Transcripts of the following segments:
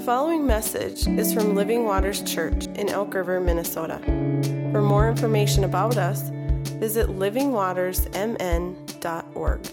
following message is from Living Waters Church in Elk River, Minnesota. For more information about us, visit livingwatersmn.org.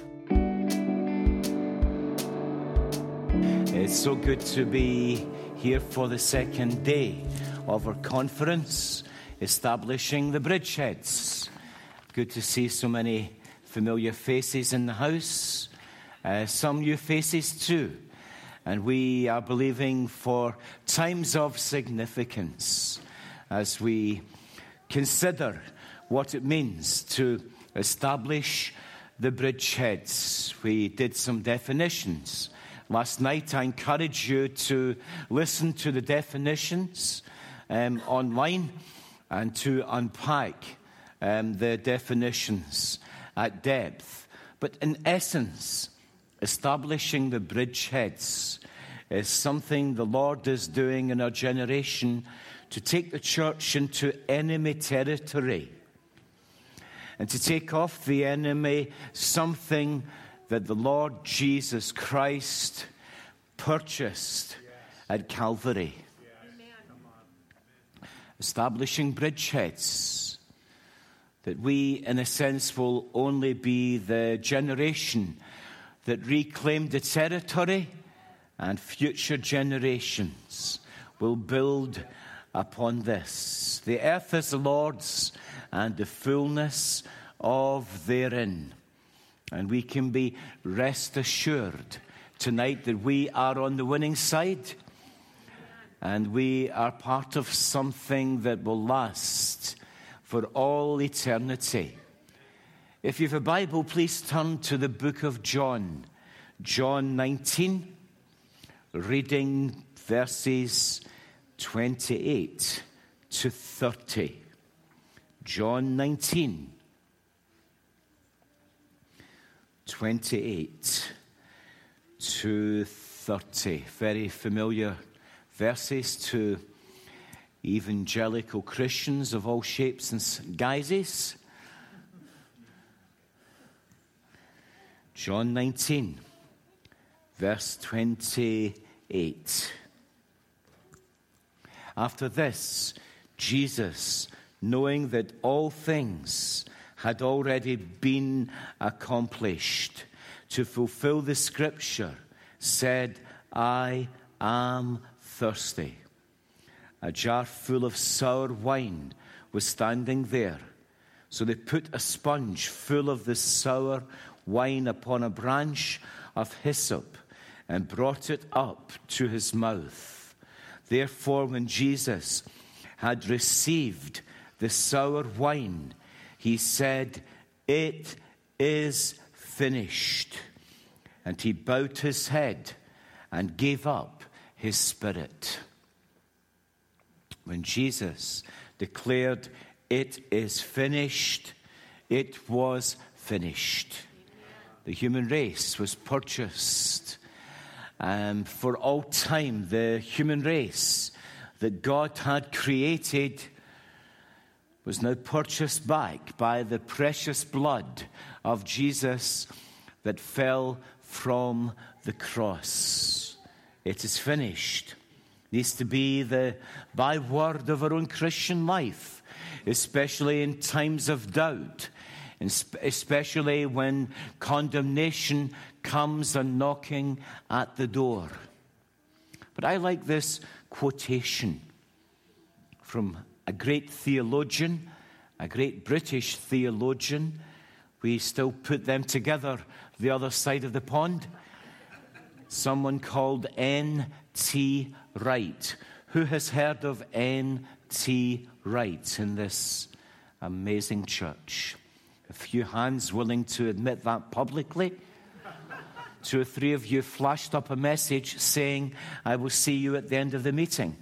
It's so good to be here for the second day of our conference, Establishing the Bridgeheads. Good to see so many familiar faces in the house, some new faces too. And we are believing for times of significance as we consider what it means to establish the bridgeheads. We did some definitions. Last night I encouraged you to listen to the definitions online and to unpack the definitions at depth. But in essence, establishing the bridgeheads is something the Lord is doing in our generation to take the church into enemy territory and to take off the enemy something that the Lord Jesus Christ purchased at Calvary. Establishing bridgeheads, that we, in a sense, will only be the generation that reclaimed the territory, and future generations will build upon this. The earth is the Lord's, and the fullness of therein. And we can be rest assured tonight that we are on the winning side, and we are part of something that will last for all eternity. If you have a Bible, please turn to the book of John. John 19, reading verses 28 to 30. John 19, 28 to 30. Very familiar verses to evangelical Christians of all shapes and guises. John 19, verse 28. After this, Jesus, knowing that all things had already been accomplished to fulfill the scripture, said, I am thirsty. A jar full of sour wine was standing there. So they put a sponge full of the sour wine upon a branch of hyssop and brought it up to his mouth. Therefore, when Jesus had received the sour wine, he said, it is finished. And he bowed his head and gave up his spirit. When Jesus declared, it is finished, it was finished. The human race was purchased for all time. The human race that God had created was now purchased back by the precious blood of Jesus that fell from the cross. It is finished. Needs to be the byword of our own Christian life, especially in times of doubt, and especially when condemnation comes a knocking at the door. But I like this quotation from a great theologian, a great British theologian. We still put them together the other side of the pond. Someone called N.T. Wright. Who has heard of N.T. Wright in this amazing church? A few hands willing to admit that publicly. 2 or 3 of you flashed up a message saying, I will see you at the end of the meeting.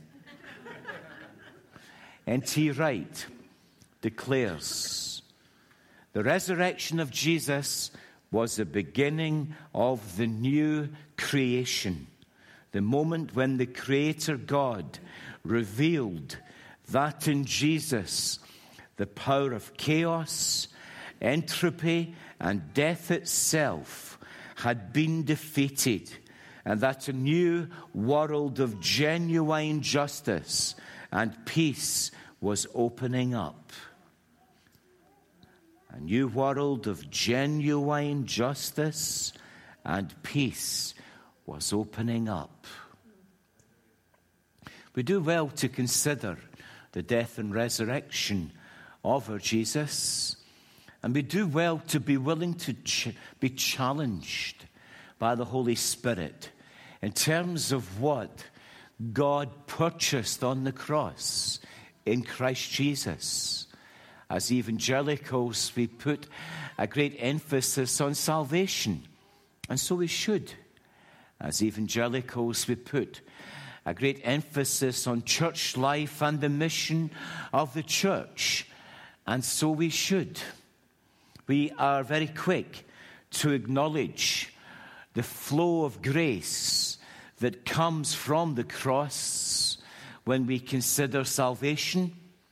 N.T. Wright declares, the resurrection of Jesus was the beginning of the new creation. The moment when the Creator God revealed that in Jesus the power of chaos, entropy, and death itself had been defeated, and that a new world of genuine justice and peace was opening up. A new world of genuine justice and peace was opening up. We do well to consider the death and resurrection of our Jesus, and we do well to be willing to be challenged by the Holy Spirit in terms of what God purchased on the cross in Christ Jesus. As evangelicals, we put a great emphasis on salvation, and so we should. As evangelicals, we put a great emphasis on church life and the mission of the church, and so we should. We are very quick to acknowledge the flow of grace that comes from the cross when we consider salvation.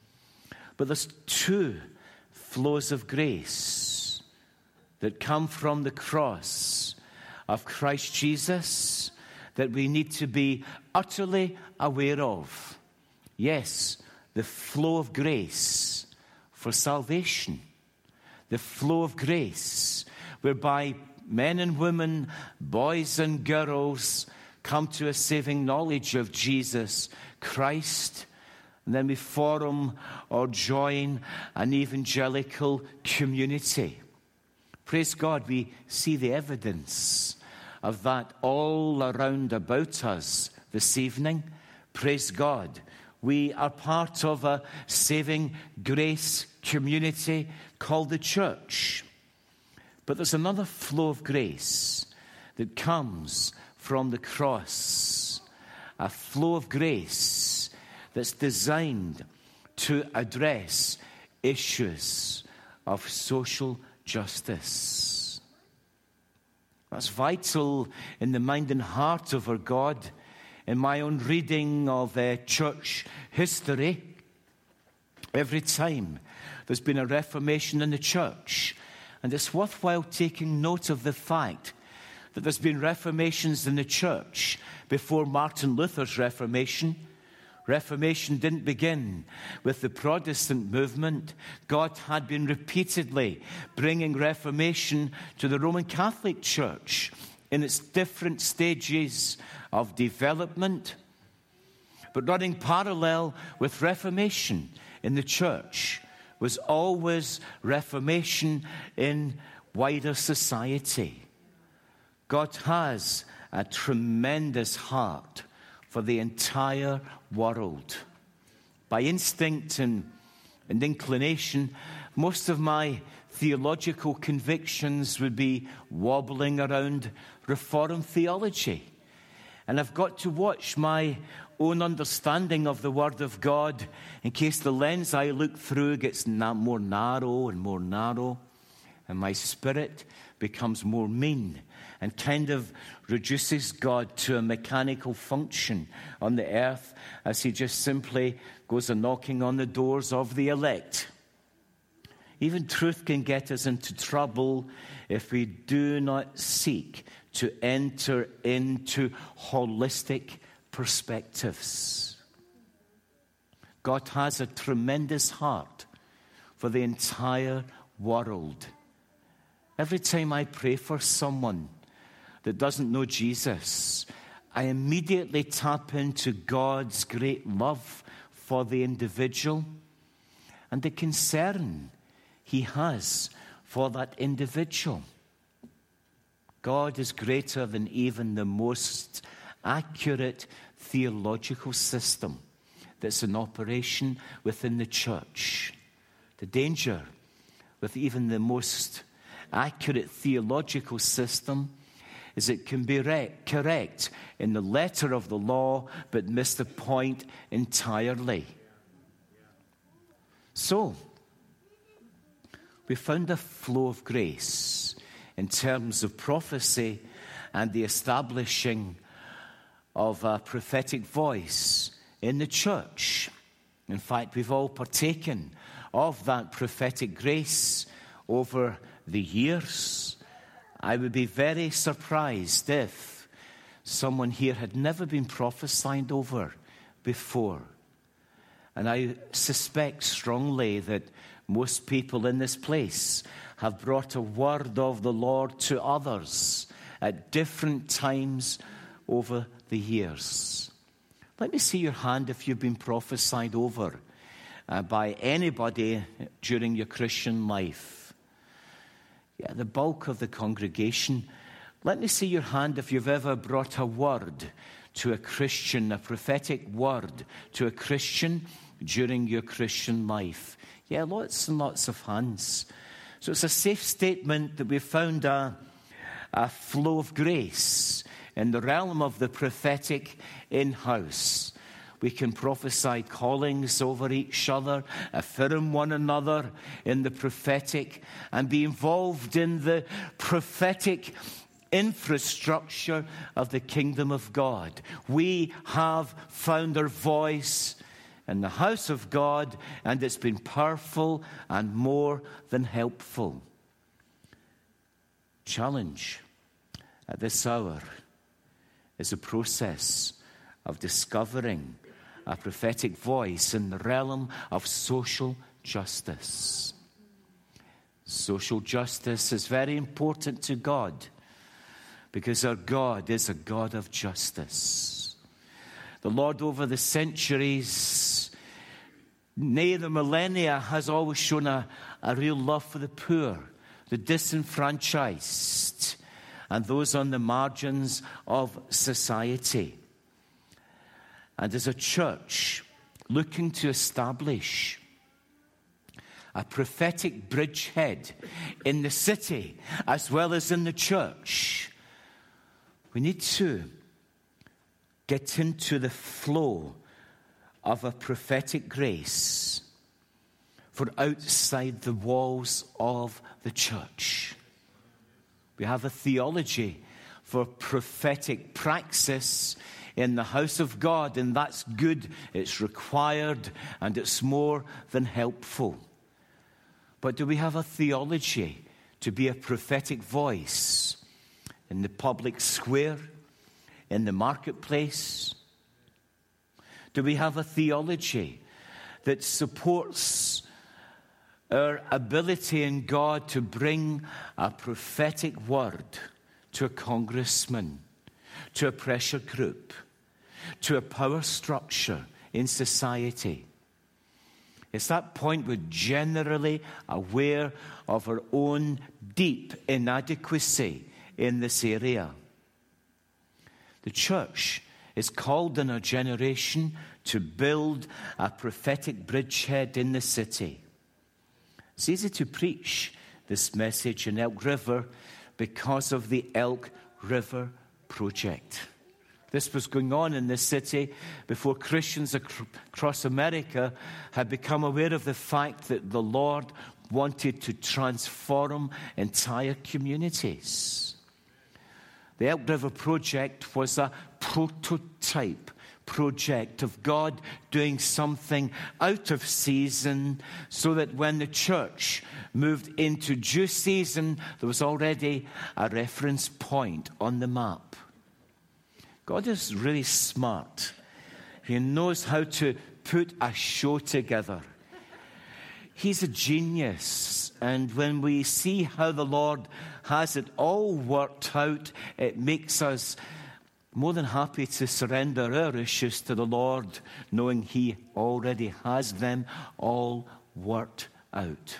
But there's two flows of grace that come from the cross of Christ Jesus that we need to be utterly aware of. Yes, the flow of grace for salvation. The flow of grace whereby men and women, boys and girls come to a saving knowledge of Jesus Christ. And then we form or join an evangelical community. Praise God, we see the evidence of that all around about us this evening. Praise God, we are part of a saving grace community called the church. But there's another flow of grace that comes from the cross. A flow of grace that's designed to address issues of social justice. That's vital in the mind and heart of our God. In my own reading of church history, every time there's been a reformation in the church, and it's worthwhile taking note of the fact that there's been reformations in the church before Martin Luther's Reformation. Reformation didn't begin with the Protestant movement. God had been repeatedly bringing Reformation to the Roman Catholic Church in its different stages of development. But running parallel with Reformation in the church was always Reformation in wider society. God has a tremendous heart for the entire world. By instinct and inclination, most of my theological convictions would be wobbling around Reformed theology. And I've got to watch my own understanding of the Word of God in case the lens I look through gets more narrow and more narrow, and my spirit becomes more mean and kind of reduces God to a mechanical function on the earth as he just simply goes a knocking on the doors of the elect. Even truth can get us into trouble if we do not seek to enter into holistic perspectives. God has a tremendous heart for the entire world. Every time I pray for someone that doesn't know Jesus, I immediately tap into God's great love for the individual and the concern he has for that individual. God is greater than even the most accurate theological system that's in operation within the church. The danger with even the most accurate theological system is it can be correct in the letter of the law but miss the point entirely. So, we found a flow of grace in terms of prophecy and the establishing of a prophetic voice in the church. In fact, we've all partaken of that prophetic grace over the years. I would be very surprised if someone here had never been prophesied over before. And I suspect strongly that most people in this place have brought a word of the Lord to others at different times over the years. Let me see your hand if you've been prophesied over by anybody during your Christian life. Yeah, the bulk of the congregation. Let me see your hand if you've ever brought a word to a Christian, a prophetic word to a Christian during your Christian life. Yeah, lots and lots of hands. So it's a safe statement that we've found a flow of grace in the realm of the prophetic in-house. We can prophesy callings over each other, affirm one another in the prophetic, and be involved in the prophetic infrastructure of the kingdom of God. We have found our voice in the house of God, and it's been powerful and more than helpful. Challenge at this hour is a process of discovering a prophetic voice in the realm of social justice. Social justice is very important to God because our God is a God of justice. The Lord over the centuries, nay, the millennia, has always shown a real love for the poor, the disenfranchised, and those on the margins of society. And as a church looking to establish a prophetic bridgehead in the city as well as in the church, we need to get into the flow of a prophetic grace for outside the walls of the church. We have a theology for prophetic praxis in the house of God, and that's good, it's required, and it's more than helpful. But do we have a theology to be a prophetic voice in the public square, in the marketplace? Do we have a theology that supports our ability in God to bring a prophetic word to a congressman, to a pressure group, to a power structure in society? It's that point we're generally aware of our own deep inadequacy in this area. The church is called in our generation to build a prophetic bridgehead in the city. It's easy to preach this message in Elk River because of the Elk River Project. This was going on in this city before Christians across America had become aware of the fact that the Lord wanted to transform entire communities. The Elk River Project was a prototype project of God doing something out of season so that when the church moved into due season, there was already a reference point on the map. God is really smart. He knows how to put a show together. He's a genius. And when we see how the Lord has it all worked out, it makes us more than happy to surrender our issues to the Lord, knowing He already has them all worked out.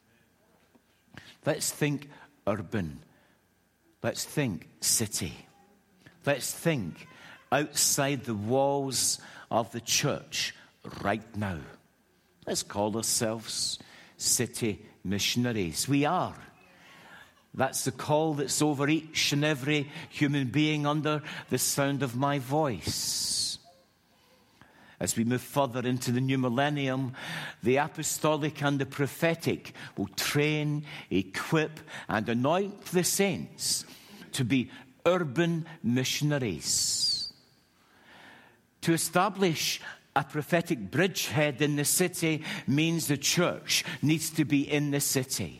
Let's think urban. Let's think city. Let's think outside the walls of the church right now. Let's call ourselves city missionaries. We are. That's the call that's over each and every human being under the sound of my voice. As we move further into the new millennium, the apostolic and the prophetic will train, equip, and anoint the saints to be urban missionaries. To establish a prophetic bridgehead in the city means the church needs to be in the city.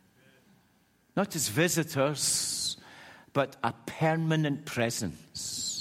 Not as visitors, but a permanent presence.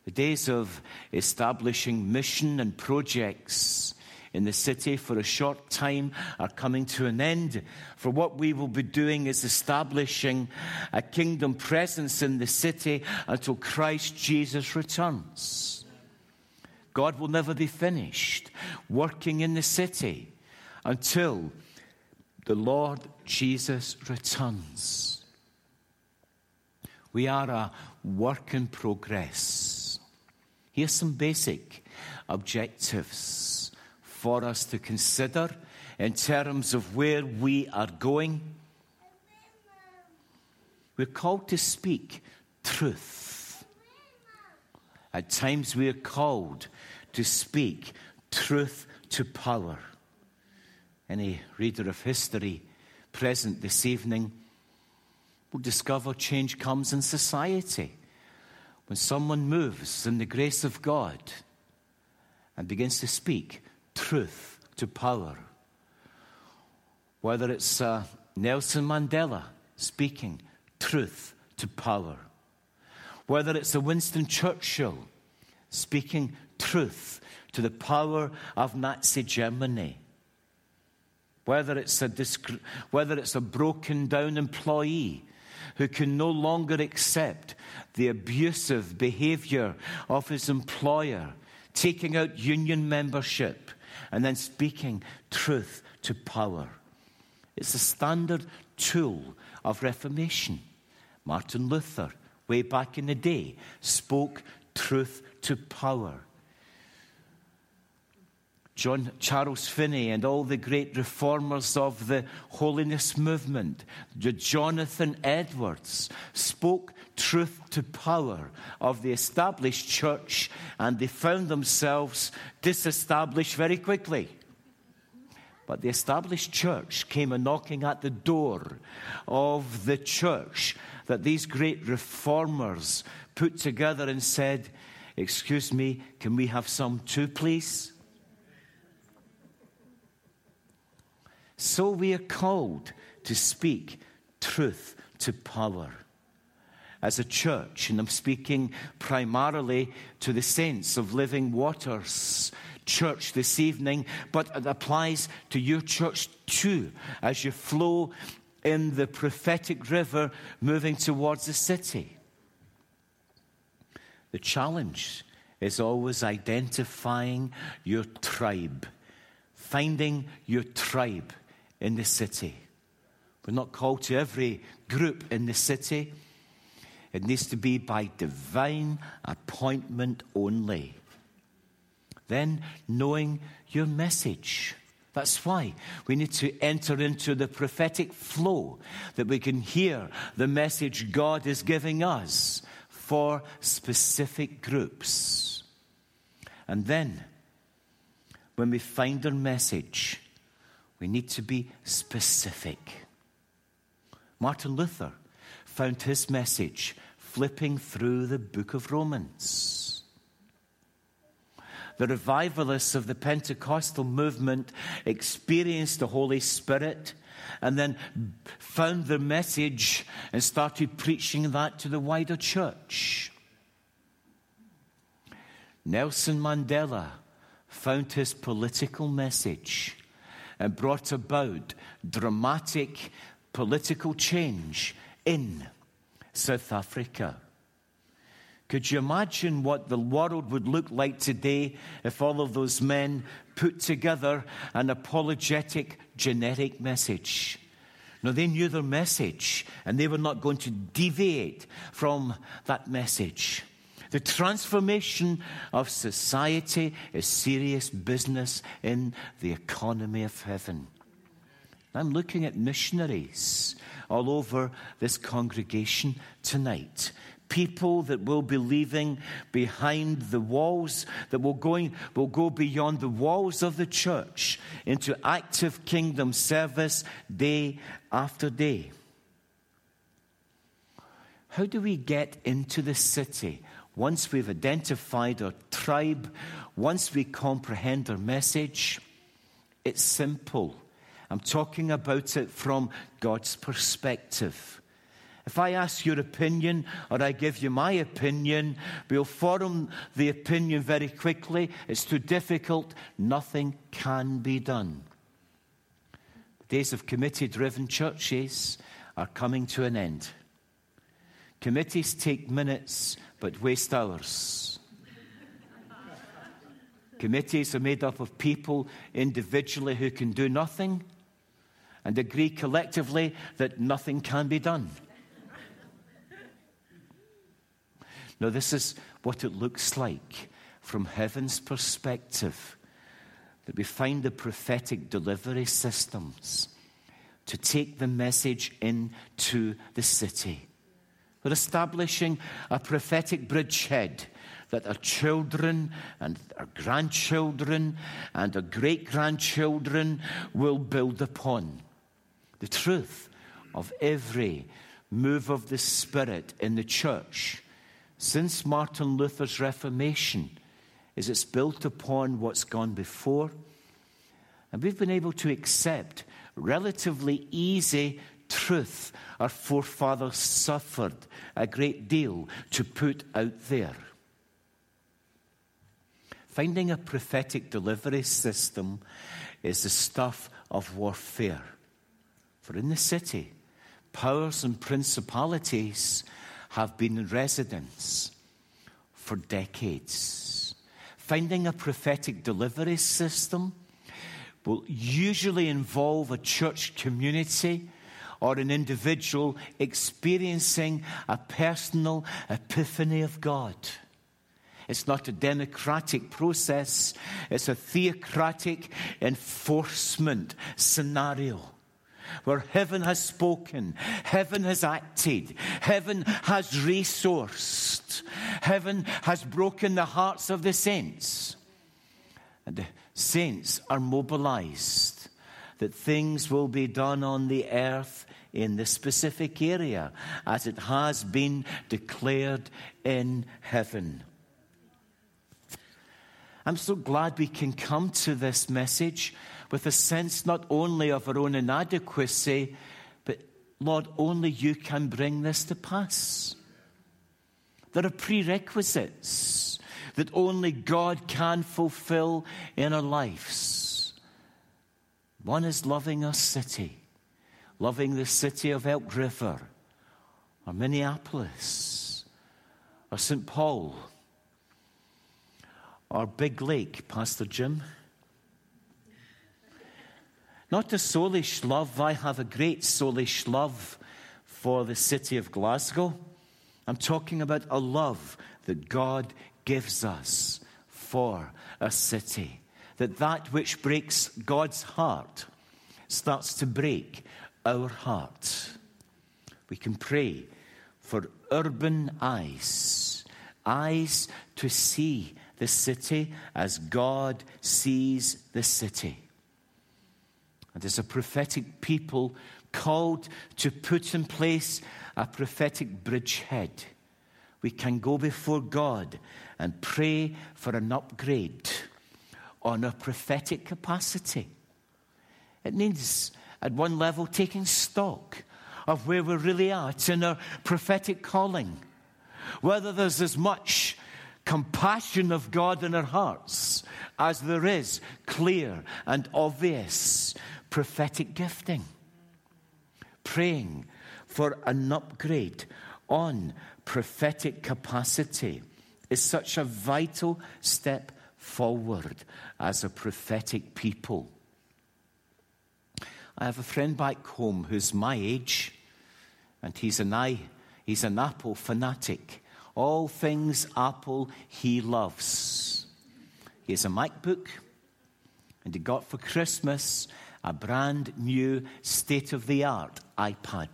The days of establishing mission and projects in the city for a short time are coming to an end. For what we will be doing is establishing a kingdom presence in the city until Christ Jesus returns. God will never be finished working in the city until the Lord Jesus returns. We are a work in progress. Here's some basic objectives for us to consider in terms of where we are going. We're called to speak truth. At times we are called to speak truth to power. Any reader of history present this evening will discover change comes in society when someone moves in the grace of God and begins to speak truth to power. Whether it's Nelson Mandela speaking truth to power, whether it's a Winston Churchill speaking truth to the power of Nazi Germany, whether it's a broken down employee who can no longer accept the abusive behavior of his employer, taking out union membership and then speaking truth to power. It's a standard tool of reformation. Martin Luther, way back in the day, spoke truth to power. Charles Finney and all the great reformers of the holiness movement, Jonathan Edwards, spoke truth to power of the established church, and they found themselves disestablished very quickly. But the established church came a knocking at the door of the church that these great reformers put together and said, "Excuse me, can we have some too, please?" So we are called to speak truth to power as a church, and I'm speaking primarily to the saints of Living Waters Church this evening, but it applies to your church too as you flow in the prophetic river moving towards the city. The challenge is always identifying your tribe, finding your tribe in the city. We're not called to every group in the city. It needs to be by divine appointment only. Then knowing your message. That's why we need to enter into the prophetic flow, that we can hear the message God is giving us for specific groups. And then, when we find our message, we need to be specific. Martin Luther found his message flipping through the book of Romans. The revivalists of the Pentecostal movement experienced the Holy Spirit and then found their message and started preaching that to the wider church. Nelson Mandela found his political message and brought about dramatic political change in South Africa. Could you imagine what the world would look like today if all of those men put together an apologetic, generic message? No, they knew their message, and they were not going to deviate from that message. The transformation of society is serious business in the economy of heaven. I'm looking at missionaries all over this congregation tonight. People that will be leaving behind the walls, that will go beyond the walls of the church into active kingdom service day after day. How do we get into the city? Once we've identified our tribe, once we comprehend our message, it's simple. I'm talking about it from God's perspective. If I ask your opinion or I give you my opinion, we'll form the opinion very quickly. It's too difficult. Nothing can be done. The days of committee-driven churches are coming to an end. Committees take minutes but waste hours. Committees are made up of people individually who can do nothing and agree collectively that nothing can be done. Now, this is what it looks like from heaven's perspective, that we find the prophetic delivery systems to take the message into the city. We're establishing a prophetic bridgehead that our children and our grandchildren and our great-grandchildren will build upon. The truth of every move of the Spirit in the church since Martin Luther's Reformation is it's built upon what's gone before. And we've been able to accept relatively easy truth our forefathers suffered a great deal to put out there. Finding a prophetic delivery system is the stuff of warfare. For in the city, powers and principalities have been in residence for decades. Finding a prophetic delivery system will usually involve a church community or an individual experiencing a personal epiphany of God. It's not a democratic process, it's a theocratic enforcement scenario where heaven has spoken, heaven has acted, heaven has resourced, heaven has broken the hearts of the saints. And the saints are mobilized that things will be done on the earth in this specific area as it has been declared in heaven. I'm so glad we can come to this message with a sense not only of our own inadequacy, but Lord, only you can bring this to pass. There are prerequisites that only God can fulfill in our lives. One is loving our city, loving the city of Elk River, or Minneapolis, or St. Paul, or Big Lake, Pastor Jim. Not a soulish love. I have a great soulish love for the city of Glasgow. I'm talking about a love that God gives us for a city. That which breaks God's heart starts to break our heart. We can pray for urban eyes, eyes to see the city as God sees the city. And as a prophetic people called to put in place a prophetic bridgehead, we can go before God and pray for an upgrade on our prophetic capacity. It means, at one level, taking stock of where we're really at in our prophetic calling. Whether there's as much compassion of God in our hearts as there is clear and obvious prophetic gifting. Praying for an upgrade on prophetic capacity is such a vital step forward as a prophetic people. I have a friend back home who's my age, and he's an Apple fanatic. All things Apple he loves. He has a MacBook, and he got for Christmas a brand new state-of-the-art iPad.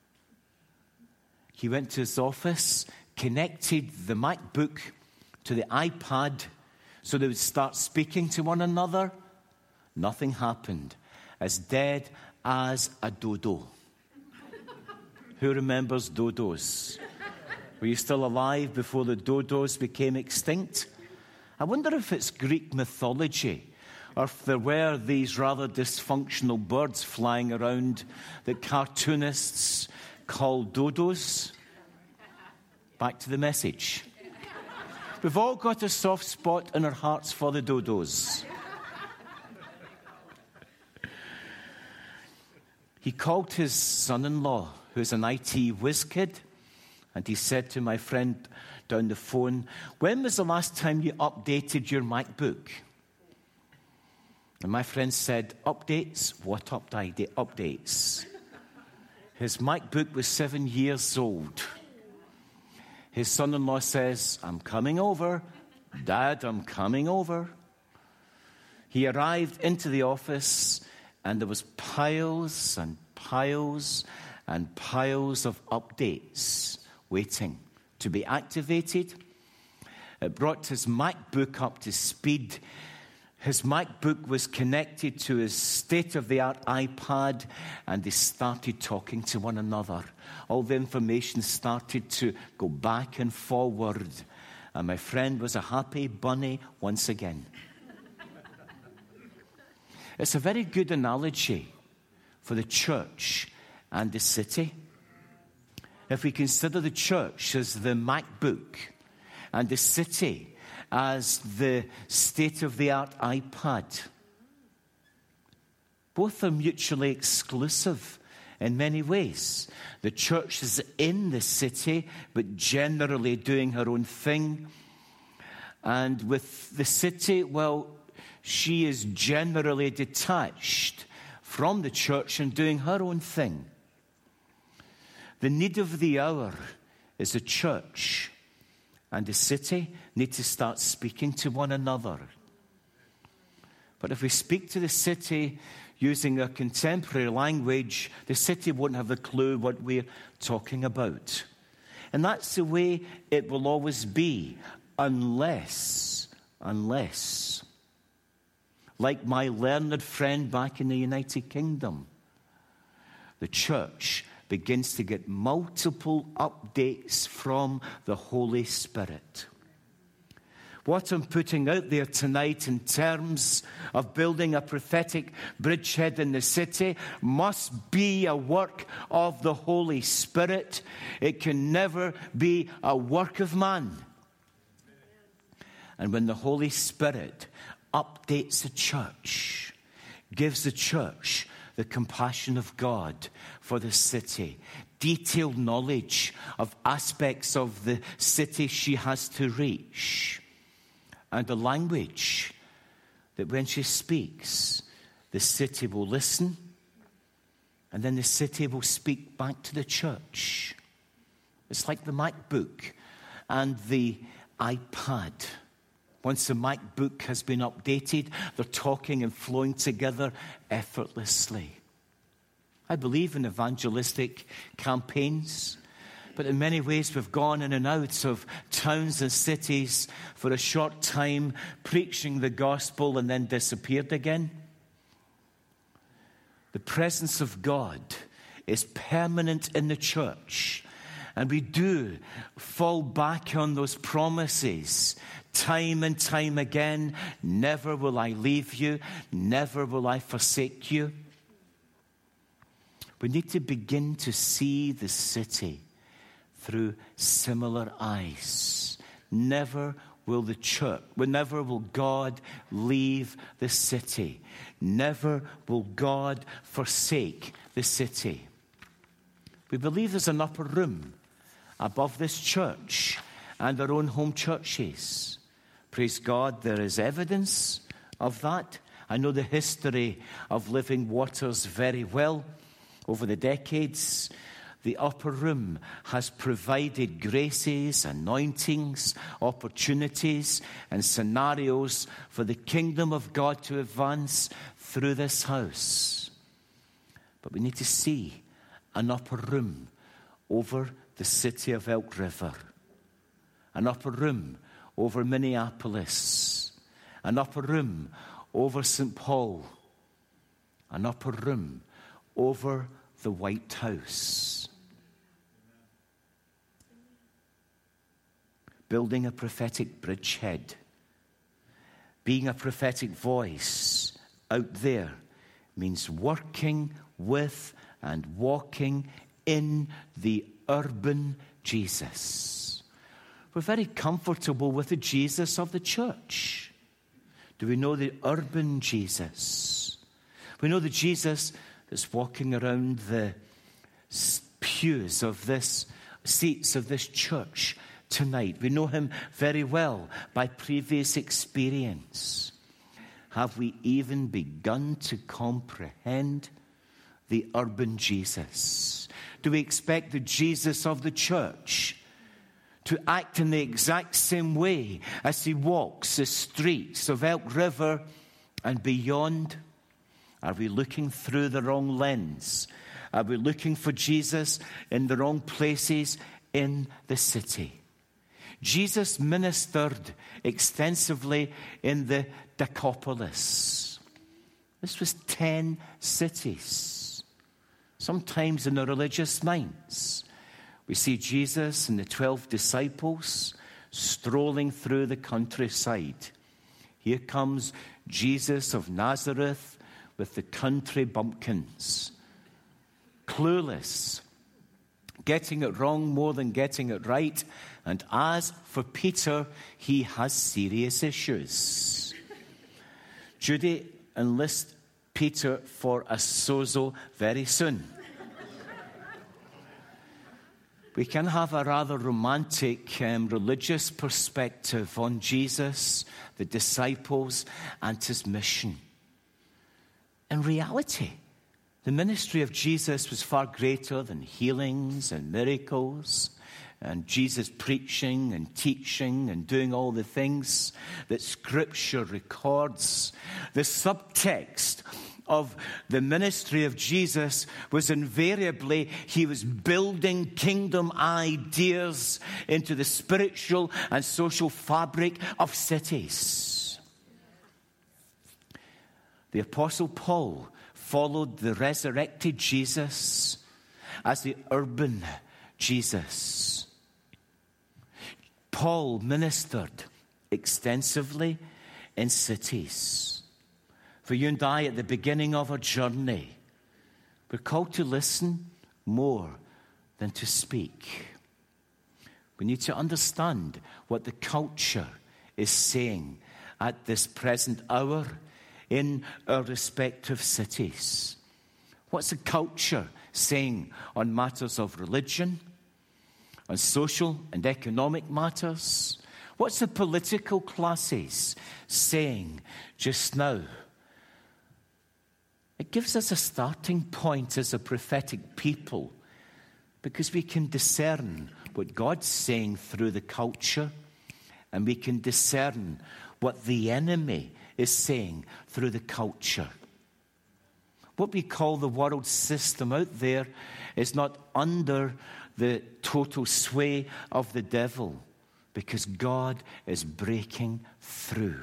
He went to his office, connected the MacBook to the iPad so they would start speaking to one another. Nothing happened. As dead as a dodo. Who remembers dodos? Were you still alive before the dodos became extinct? I wonder if it's Greek mythology, or if there were these rather dysfunctional birds flying around that cartoonists called dodos. Back to the message. We've all got a soft spot in our hearts for the dodos. He called his son-in-law, who's an IT whiz kid, and he said to my friend down the phone, "When was the last time you updated your MacBook?" And my friend said, "Updates? What updates?" His MacBook was 7 years old. His son-in-law says, "I'm coming over. Dad, I'm coming over." He arrived into the office, and there was piles and piles and piles of updates waiting to be activated. It brought his MacBook up to speed. His MacBook was connected to his state-of-the-art iPad, and they started talking to one another. All the information started to go back and forward, and my friend was a happy bunny once again. It's a very good analogy for the church and the city. If we consider the church as the MacBook and the city as the state-of-the-art iPad, both are mutually exclusive in many ways. The church is in the city, but generally doing her own thing. And with the city, well, she is generally detached from the church and doing her own thing. The need of the hour is the church and the city need to start speaking to one another. But if we speak to the city using a contemporary language, the city won't have a clue what we're talking about. And that's the way it will always be, unless, like my learned friend back in the United Kingdom, the church begins to get multiple updates from the Holy Spirit. What I'm putting out there tonight in terms of building a prophetic bridgehead in the city must be a work of the Holy Spirit. It can never be a work of man. And when the Holy Spirit updates the church, gives the church the compassion of God for the city, detailed knowledge of aspects of the city she has to reach, and a language that when she speaks, the city will listen, and then the city will speak back to the church. It's like the MacBook and the iPad. Once the MacBook has been updated, they're talking and flowing together effortlessly. I believe in evangelistic campaigns, but in many ways we've gone in and out of towns and cities for a short time, preaching the gospel and then disappeared again. The presence of God is permanent in the church, and we do fall back on those promises time and time again. Never will I leave you. Never will I forsake you. We need to begin to see the city through similar eyes. Never will the church, never will God leave the city. Never will God forsake the city. We believe there's an upper room above this church and our own home churches. Praise God, there is evidence of that. I know the history of Living Waters very well. Over the decades, the upper room has provided graces, anointings, opportunities, and scenarios for the kingdom of God to advance through this house. But we need to see an upper room over the city of Elk River, an upper room over Minneapolis, an upper room over St. Paul, an upper room over the White House. Building a prophetic bridgehead, being a prophetic voice out there, means working with and walking in the urban Jesus. We're very comfortable with the Jesus of the church. Do we know the urban Jesus? We know the Jesus that's walking around the pews of this, seats of this church tonight. We know him very well by previous experience. Have we even begun to comprehend the urban Jesus? Do we expect the Jesus of the church to act in the exact same way as he walks the streets of Elk River and beyond? Are we looking through the wrong lens? Are we looking for Jesus in the wrong places in the city? Jesus ministered extensively in the Decapolis. This was 10 cities. Sometimes in our religious minds, we see Jesus and the 12 disciples strolling through the countryside. Here comes Jesus of Nazareth with the country bumpkins. Clueless, getting it wrong more than getting it right. And as for Peter, he has serious issues. Judy enlists Peter for a sozo very soon. We can have a rather romantic religious perspective on Jesus, the disciples, and his mission. In reality, the ministry of Jesus was far greater than healings and miracles and Jesus preaching and teaching and doing all the things that Scripture records. The subtext of the ministry of Jesus was invariably he was building kingdom ideas into the spiritual and social fabric of cities. The Apostle Paul followed the resurrected Jesus as the urban Jesus. Paul ministered extensively in cities. For you and I, at the beginning of our journey, we're called to listen more than to speak. We need to understand what the culture is saying at this present hour in our respective cities. What's the culture saying on matters of religion, on social and economic matters? What's the political classes saying just now? It gives us a starting point as a prophetic people because we can discern what God's saying through the culture, and we can discern what the enemy is saying through the culture. What we call the world system out there is not under the total sway of the devil because God is breaking through.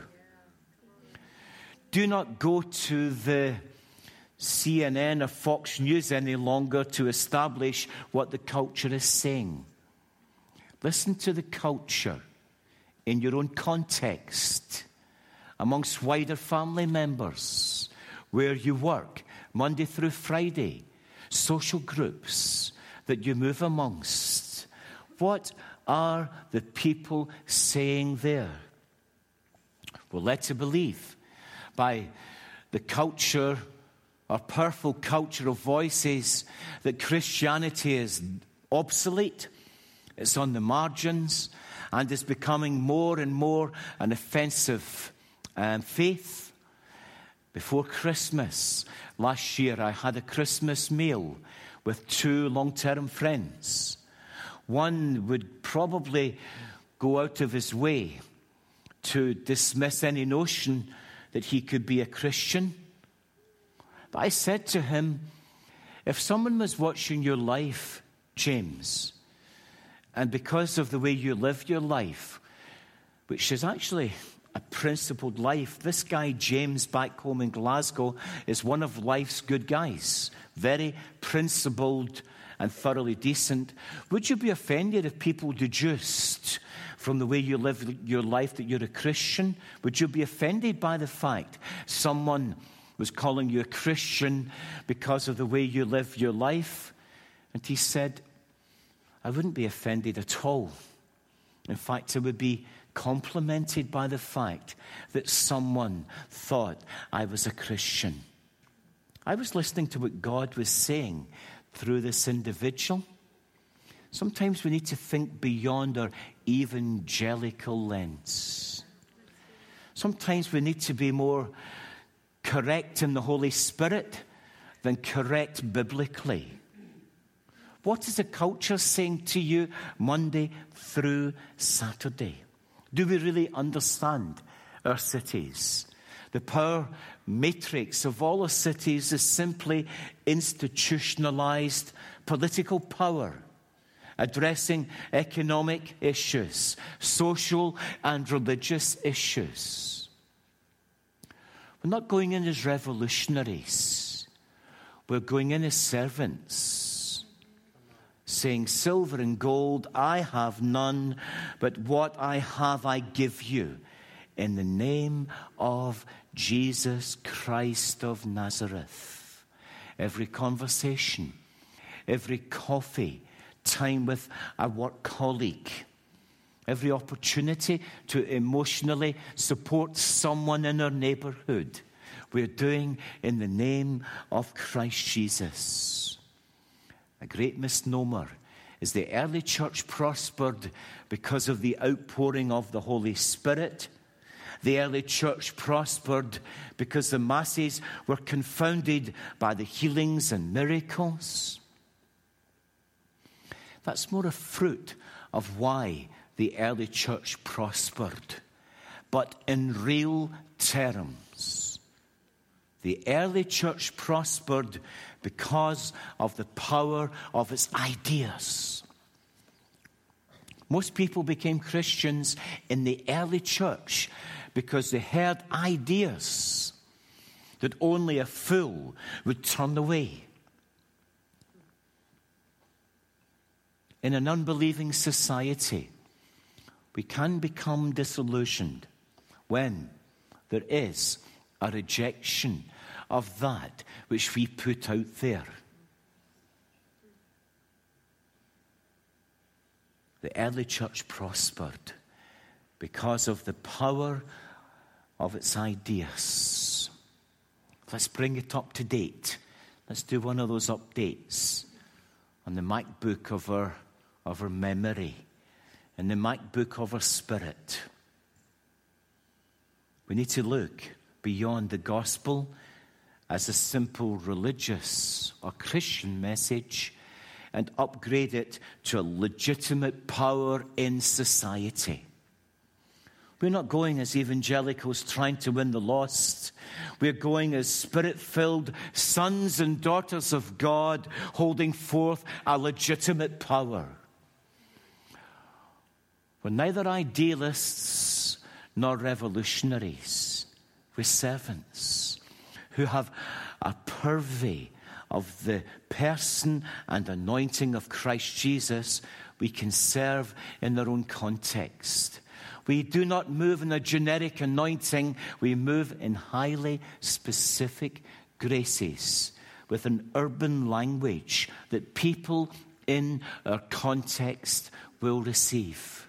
Do not go to the CNN or Fox News any longer to establish what the culture is saying. Listen to the culture in your own context, amongst wider family members, where you work, Monday through Friday, social groups that you move amongst. What are the people saying there? We're led to believe by the culture, our powerful culture of voices, that Christianity is obsolete, it's on the margins, and is becoming more and more an offensive faith. Before Christmas last year, I had a Christmas meal with 2 long-term friends. One would probably go out of his way to dismiss any notion that he could be a Christian. But I said to him, if someone was watching your life, James, and because of the way you live your life, which is actually a principled life, this guy James back home in Glasgow is one of life's good guys, very principled and thoroughly decent. Would you be offended if people deduced from the way you live your life that you're a Christian? Would you be offended by the fact someone was calling you a Christian because of the way you live your life? And he said, I wouldn't be offended at all. In fact, I would be complimented by the fact that someone thought I was a Christian. I was listening to what God was saying through this individual. Sometimes we need to think beyond our evangelical lens. Sometimes we need to be more correct in the Holy Spirit than correct biblically. What is the culture saying to you Monday through Saturday? Do we really understand our cities? The power matrix of all our cities is simply institutionalized political power, addressing economic issues, social and religious issues. We're not going in as revolutionaries. We're going in as servants, saying, silver and gold I have none, but what I have I give you, in the name of Jesus Christ of Nazareth. Every conversation, every coffee time with a work colleague, every opportunity to emotionally support someone in our neighborhood, we're doing in the name of Christ Jesus. A great misnomer is the early church prospered because of the outpouring of the Holy Spirit. The early church prospered because the masses were confounded by the healings and miracles. That's more a fruit of why the early church prospered. But in real terms, the early church prospered because of the power of its ideas. Most people became Christians in the early church because they heard ideas that only a fool would turn away. In an unbelieving society, we can become disillusioned when there is a rejection of that which we put out there. The early church prospered because of the power of its ideas. Let's bring it up to date. Let's do one of those updates on the MacBook of our memory and the MacBook of our spirit. We need to look beyond the gospel as a simple religious or Christian message and upgrade it to a legitimate power in society. We're not going as evangelicals trying to win the lost. We're going as spirit-filled sons and daughters of God holding forth a legitimate power. We're neither idealists nor revolutionaries. We're servants who have a purvey of the person and anointing of Christ Jesus. We can serve in their own context. We do not move in a generic anointing. We move in highly specific graces with an urban language that people in our context will receive.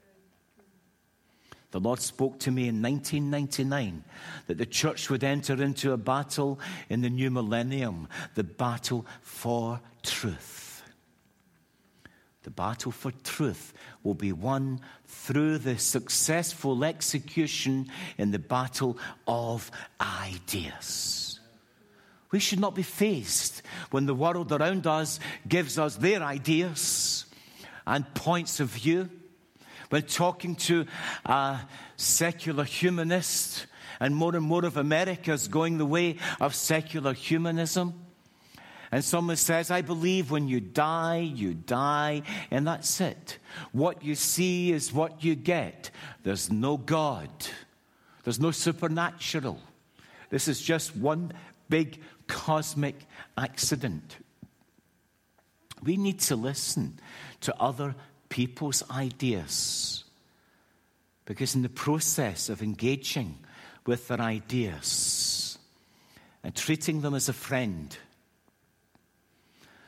The Lord spoke to me in 1999 that the church would enter into a battle in the new millennium, the battle for truth. The battle for truth will be won through the successful execution in the battle of ideas. We should not be fazed when the world around us gives us their ideas and points of view. When talking to a secular humanist, and more of America is going the way of secular humanism, and someone says, I believe when you die, and that's it. What you see is what you get. There's no God. There's no supernatural. This is just one big cosmic accident. We need to listen to other people's ideas, because in the process of engaging with their ideas and treating them as a friend,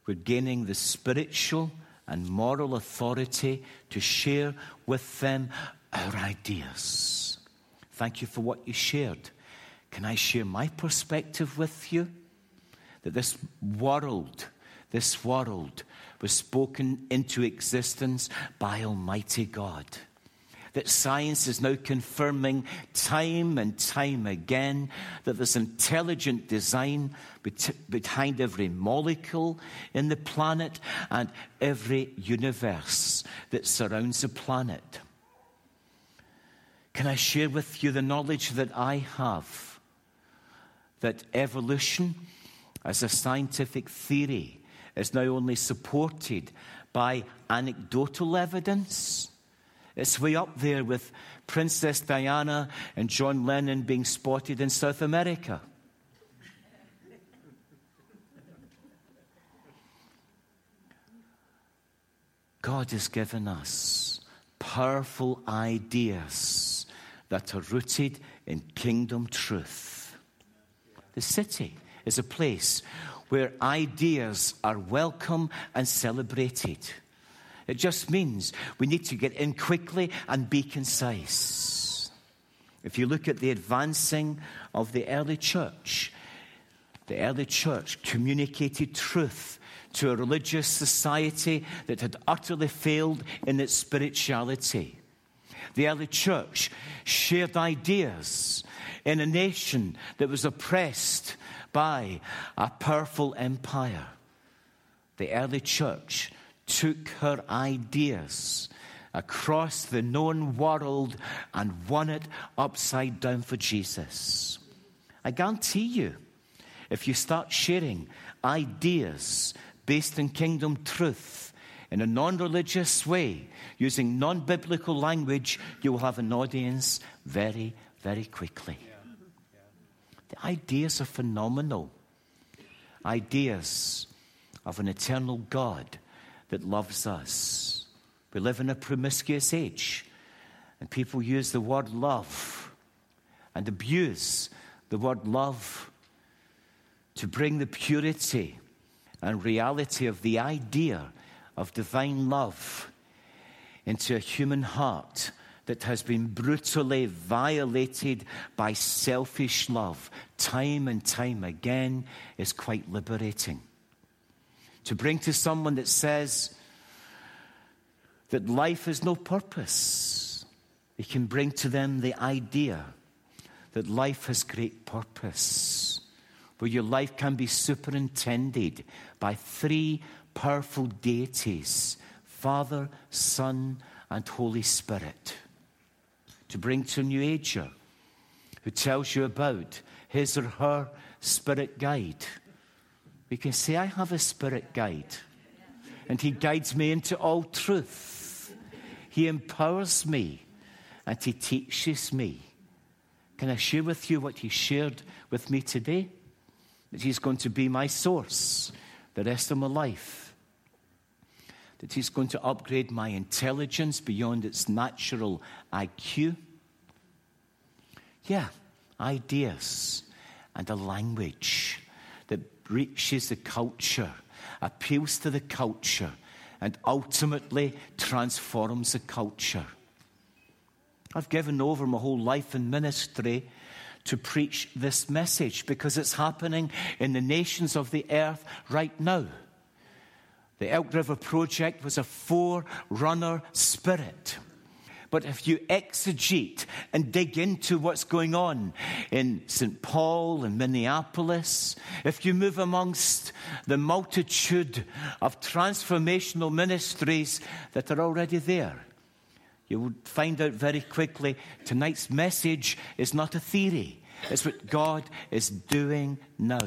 we're gaining the spiritual and moral authority to share with them our ideas. Thank you for what you shared. Can I share my perspective with you? That this world was spoken into existence by Almighty God. That science is now confirming time and time again that there's intelligent design behind every molecule in the planet and every universe that surrounds the planet. Can I share with you the knowledge that I have? That evolution as a scientific theory is now only supported by anecdotal evidence. It's way up there with Princess Diana and John Lennon being spotted in South America. God has given us powerful ideas that are rooted in kingdom truth. The city is a place where ideas are welcome and celebrated. It just means we need to get in quickly and be concise. If you look at the advancing of the early church communicated truth to a religious society that had utterly failed in its spirituality. The early church shared ideas in a nation that was oppressed by a powerful empire. The early church took her ideas across the known world and won it upside down for Jesus. I guarantee you, if you start sharing ideas based in kingdom truth in a non-religious way, using non-biblical language, you will have an audience very, very quickly. The ideas are phenomenal. Ideas of an eternal God that loves us. We live in a promiscuous age, and people use the word love and abuse the word love to bring the purity and reality of the idea of divine love into a human heart that has been brutally violated by selfish love time and time again is quite liberating. To bring to someone that says that life has no purpose, you can bring to them the idea that life has great purpose, where your life can be superintended by three powerful deities, Father, Son, and Holy Spirit. To bring to a new ager who tells you about his or her spirit guide. We can say, I have a spirit guide, and he guides me into all truth. He empowers me, and he teaches me. Can I share with you what he shared with me today? That he's going to be my source the rest of my life. That he's going to upgrade my intelligence beyond its natural IQ. Yeah, ideas and a language that reaches the culture, appeals to the culture, and ultimately transforms the culture. I've given over my whole life in ministry to preach this message because it's happening in the nations of the earth right now. The Elk River Project was a forerunner spirit. But if you exegete and dig into what's going on in St. Paul and Minneapolis, if you move amongst the multitude of transformational ministries that are already there, you will find out very quickly tonight's message is not a theory. It's what God is doing now.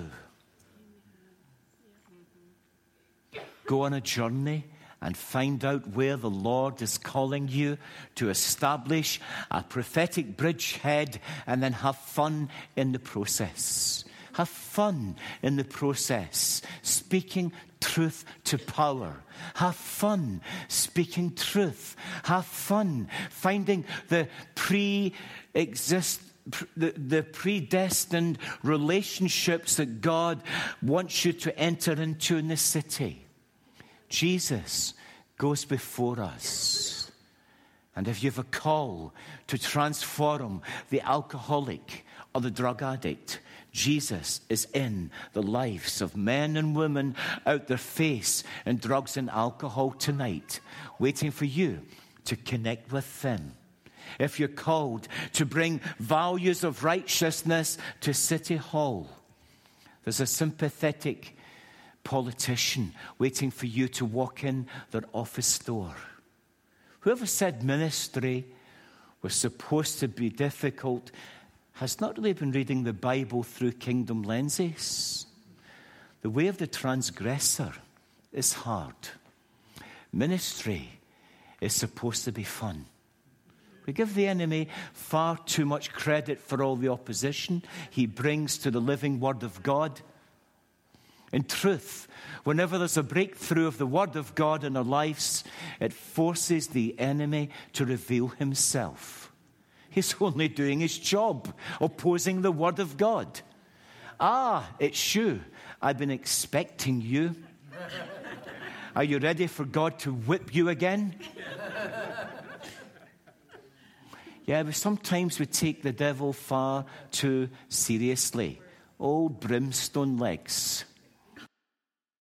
Go on a journey and find out where the Lord is calling you to establish a prophetic bridgehead, and then have fun in the process. Have fun in the process, speaking truth to power. Have fun speaking truth. Have fun finding the predestined relationships that God wants you to enter into in the city. Jesus goes before us. And if you have a call to transform the alcoholic or the drug addict, Jesus is in the lives of men and women out there face in drugs and alcohol tonight, waiting for you to connect with them. If you're called to bring values of righteousness to City Hall, there's a sympathetic politician waiting for you to walk in their office door. Whoever said ministry was supposed to be difficult has not really been reading the Bible through kingdom lenses. The way of the transgressor is hard. Ministry is supposed to be fun. We give the enemy far too much credit for all the opposition he brings to the living Word of God. In truth, whenever there's a breakthrough of the Word of God in our lives, it forces the enemy to reveal himself. He's only doing his job, opposing the Word of God. Ah, it's you. I've been expecting you. Are you ready for God to whip you again? Yeah, but sometimes we take the devil far too seriously. Old brimstone legs.